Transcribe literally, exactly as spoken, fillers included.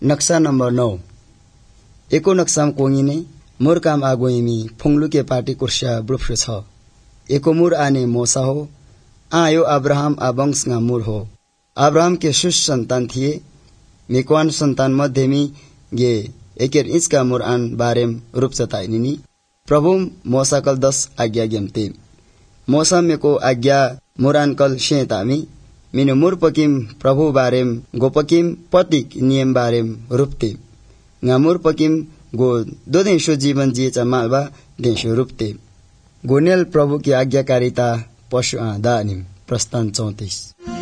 नक्शा नंबर नौ एको नक्साम कोंगिने मोर काम आगोइमी फुंगलु के पार्टी कुर्सिया ब्रुफ्र छ एको मुर आने मोसा हो आयो अब्राहम आबंश nga मुर हो अब्राहम के शुश संतान थिए मेकवान संतान मध्यमी गे एकेर इसका मुर आन बारेम रूप सताइनिनी प्रभु मोसा कल दस आज्ञा गेमते मोसा मेको आज्ञा मुरान कल शेतामी मिनु मुर पकिम प्रभु बारेम गोपकिम पतिक नियम बारेम रूपते ngaमूर पकिम गो दो देशो जीवन जिए चमाबा देशो रूपते गोनेल प्रभु की आज्ञाकारिता पशु आदा निम प्रस्थान चौंतीस।